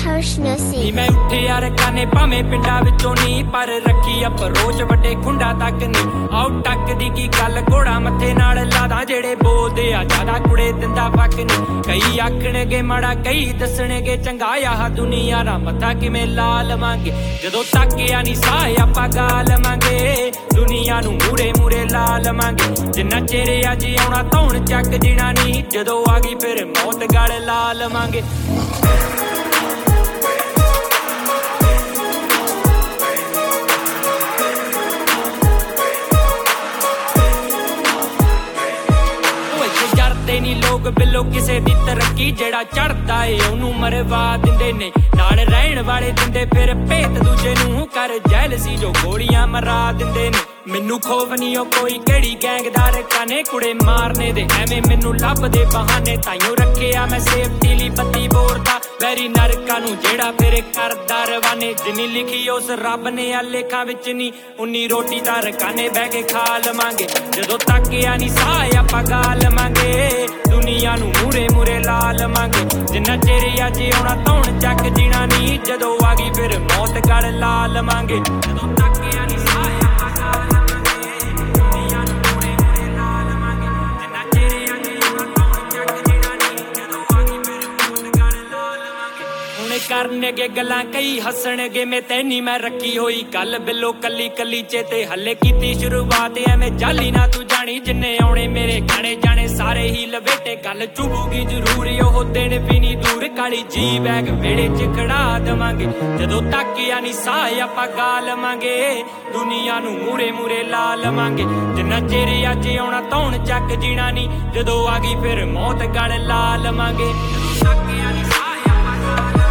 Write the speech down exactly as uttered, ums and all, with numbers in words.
ਨੀ ਮੈਂ ਉੱਠੇ ਯਾਰ ਕਾਨੇ ਭਾਵੇਂ ਪਿੰਡਾਂ ਵਿੱਚੋਂ ਨੀ ਪਰ ਰੱਖੀ ਅਪਰੋਚ ਵੱਡੇ ਖੁੰਡਾ ਤੱਕ ਨੀ ਆਉ ਟੱਕ ਦੀ ਕੀ ਗੱਲ ਘੋੜਾ ਮੱਥੇ ਨਾਲ ਲਾਦਾ ਜਿਹੜੇ ਬੋਲਦੇ ਆ ਜ਼ਿਆਦਾ ਕੁੜੇ ਦਿੰਦਾ ਫੱਕ ਨੀ ਕਈ ਆਖਣਗੇ ਮਾੜਾ ਕਈ ਦੱਸਣਗੇ ਚੰਗਾ ਆਹ ਦੁਨੀਆ ਦਾ ਮੱਥਾ ਕਿਵੇਂ ਲਾ ਲਵਾਂਗੇ ਜਦੋਂ ਤੱਕਿਆ ਨੀ ਸਾਹ ਆਪਾਂ ਗਾ ਲਵਾਂਗੇ ਦੁਨੀਆ ਨੂੰ ਮੂਰੇ ਮੂਰੇ ਲਾ ਲਵਾਂਗੇ ਜਿੰਨਾ ਚਿਹਰੇ ਅੱਜ ਆਉਣਾ ਧੌਣ ਚੱਕ ਜਿਣਾ ਨੀ ਜਦੋਂ ਆ ਗਈ ਫਿਰ ਮੌਤ ਗਲ ਲਾ ਲਵਾਂਗੇ ਜਰਦੇ ਨੀ ਲੋਕ ਬਿੱਲੋ ਕਿਸੇ ਦੀ ਤਰੱਕੀ ਜਿਹੜਾ ਚੜਦਾ ਏ ਉਹਨੂੰ ਮਰਵਾ ਦਿੰਦੇ ਨੇ ਨਾਲ ਰਹਿਣ ਵਾਲੇ ਦਿੰਦੇ ਫਿਰ ਭੇਤ ਦੂਜੇ ਨੂੰ ਕਰ ਜੈਲਸੀ ਜੋ ਗੋਲੀਆਂ ਮਰਾ ਦਿੰਦੇ ਨੇ ਮੈਨੂੰ ਖੋਫ ਨੀ ਉਹ ਕੋਈ ਕਿਹੜੀ ਗੈਂਗਦਾਰ ਕਾਨੇ ਕੁੜੇ ਮਾਰਨੇ ਦੇ ਐਵੇਂ ਮੈਨੂੰ ਲੱਭਦੇ ਬਹਾਨੇ ਤਾਈਓ ਰੱਖਿਆ ਮੈਂ ਸੇਫਟੀ ਲਈ ਬੱਤੀ ਬੋਰਦਾ ਵੈਰੀ ਨਰਕਾਂ ਨੂੰ ਜਿਹੜਾ ਫਿਰ ਕਰਦਾ ਰਵਾਨੇ ਜਿੰਨੀ ਲਿਖੀ ਉਸ ਰੱਬ ਨੇ ਆ ਲੇਖਾਂ ਵਿੱਚ ਨੀ ਉਨੀ ਰੋਟੀ ਤਾਂ ਰਕਾਨੇ ਬਹਿ ਕੇ ਖਾ ਲਵਾਂਗੇ ਜਦੋਂ ਤੱਕਿਆ ਨੀ ਸਾਹ ਆਪਾਂ ਗਾ ਲਵਾਂਗੇ ਦੁਨੀਆ ਨੂੰ ਮੂਰੇ ਮੂਰੇ ਲਾ ਲਵਾਂਗੇ ਜਿੰਨਾ ਚਿਰ ਅੱਜ ਆਉਣਾ ਧੌਣ ਚੱਕ ਜੀਣਾ ਨੀ ਜਦੋਂ ਆ ਗਈ ਫਿਰ ਮੌਤ ਗਲ ਲਾ ਲਵਾਂਗੇ ਜਦੋਂ ਤੱਕਿਆ ਨੀ ਸਾਹ ਆਪਾਂ ਗਾ ਲਵਾਂਗੇ ਦੁਨੀਆ ਨੂੰ ਮੂਰੇ ਮੂਰੇ ਲਾ ਲਵਾਂਗੇ ਜਿੰਨਾ ਚਿਰ ਅੱਜ ਆਉਣਾ ਧੌਣ ਚੱਕ ਜੀਣਾ ਨੀ ਜਦੋਂ ਆ ਗਈ ਫਿਰ ਮੌਤ ਗਲ ਲਾ ਲਵਾਂਗੇ ਹੁਣ ਕਰਨਗੇ ਗੱਲਾਂ ਕਈ ਹੱਸਣਗੇ ਮੈਂ ਤੈਨੀ ਮੈਂ ਰੱਖੀ ਹੋਈ ਗੱਲ ਬਿੱਲੋ ਕੱਲੀ ਕੱਲੀ ਚੇਤੇ ਹੱਲੇ ਕੀਤੀ ਸ਼ੁਰੂਆਤ ਐਵੇਂ ਜਾਲੀ ਨਾ ਤੂੰ ਜਾਣੀ ਜਿੰਨੇ ਆਉਣੇ ਮੇਰੇ ਗਾਣੇ ਜਾਣੇ ਸਾਰੇ ਹੀ ਲਵੇਟੇ ਗੱਲ ਚੁਭੂਗੀ ਜ਼ਰੂਰ ਉਹ ਦਿਨ ਵੀ ਨੀ ਦੂਰ ਕਾਲੀ ਜੀ ਬੈਗ ਵਿਹੜੇ ਚ ਖੜਾ ਦਵਾਂਗੇ ਜਦੋਂ ਤੱਕਿਆ ਨੀ ਸਾਹ ਆਪਾਂ ਗਾ ਲਵਾਂਗੇ ਦੁਨੀਆ ਨੂੰ ਮੂਰੇ ਮੂਰੇ ਲਾ ਲਵਾਂਗੇ ਜਿੰਨਾ ਚਿਰ ਅੱਜ ਆਉਣਾ ਧੌਣ ਚੱਕ ਜੀਣਾ ਨੀ ਜਦੋਂ ਆ ਗਈ ਫਿਰ ਮੌਤ ਗਲ ਲਾ ਲਵਾਂਗੇ ਜਦੋਂ ਤੱਕਿਆ ਨੀ ਸਾਹ ਆਪਾਂ ਗਾ